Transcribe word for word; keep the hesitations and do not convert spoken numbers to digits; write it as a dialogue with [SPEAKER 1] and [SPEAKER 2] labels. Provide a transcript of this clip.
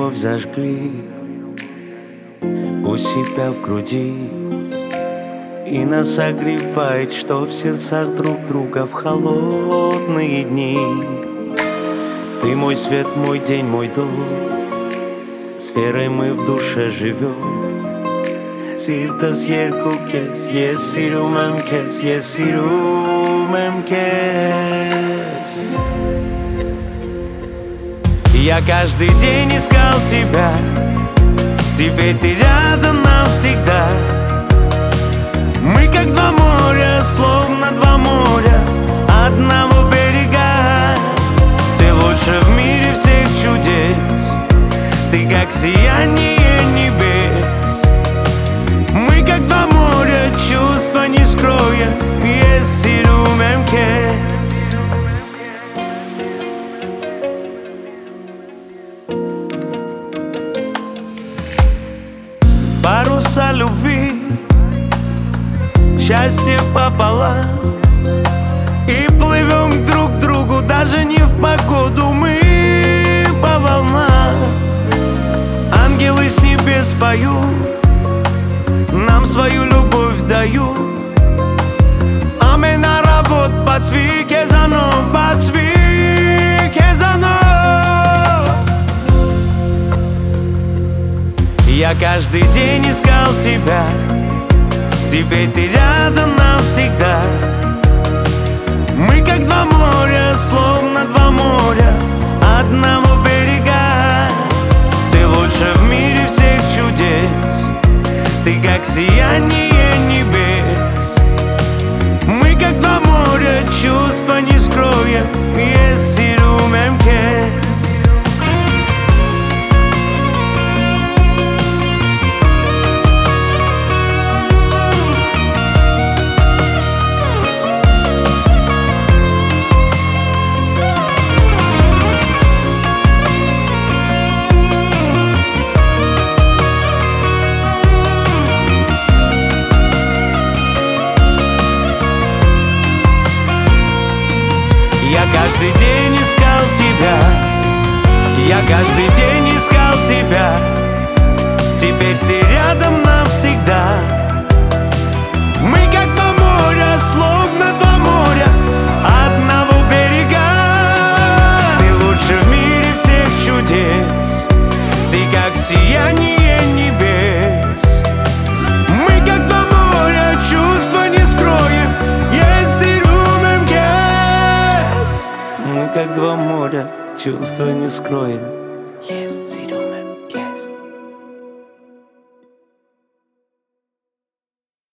[SPEAKER 1] любовь зажгли у себя в груди, и нас согревает, что в сердцах друг друга в холодные дни. Ты мой свет, мой день, мой дом, с верой мы в душе живем. Սիրտս երկուք ես, ես սիրում եմ քեզ, ես սիրում եմ քեզ. Я каждый день искал тебя, теперь ты рядом навсегда. Мы как два моря, словно два моря одного берега. Ты лучше в мире всех чудес, ты как сияние небес. Мы как два моря, чувства не скроем, ես սիրում եմ քեզ. Паруса любви, счастье пополам, и плывем друг к другу, даже не в погоду, мы по волнам. Ангелы с небес поют, нам свою любовь дают. Ամեն առավոտ բացվի քեզանով, բացվի քեզանով. Я каждый день искал тебя, теперь ты рядом навсегда. Мы как два моря, словно два моря одного берега. Ты лучше в мире всех чудес, ты как сияние небес. Мы как два моря, чувства не скроем, ես սիրում եմ քեզ. Я каждый день искал тебя, я каждый день искал тебя, теперь ты рядом навсегда. Мы как два моря, словно два моря одного берега. Ты лучше в мире всех чудес, ты как сияние небес. Мы как два моря, чувства не скроем, ես սիրում եմ քեզ. Мы как два моря, чувства не скроем.